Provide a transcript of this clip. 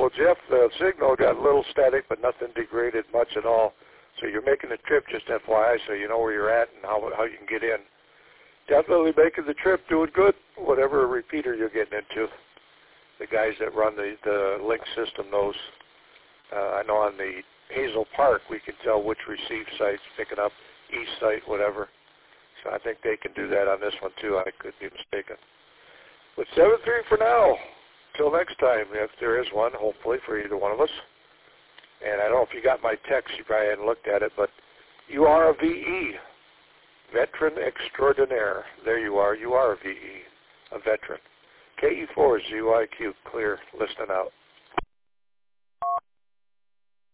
Well, Jeff, the signal got a little static, but nothing degraded much at all. So you're making the trip, just FYI, so you know where you're at and how you can get in. Definitely making the trip, doing good, whatever repeater you're getting into. The guys that run the link system knows. I know on the Hazel Park, we can tell which receive site's picking up, east site, whatever. So I think they can do that on this one, too. I could be mistaken. But 7-3 for now. Till next time, if there is one, hopefully, for either one of us. And I don't know if you got my text. You probably hadn't looked at it, but you are a VE, veteran extraordinaire. There you are. You are a VE, a veteran. KE4 is UIQ, clear, listening out.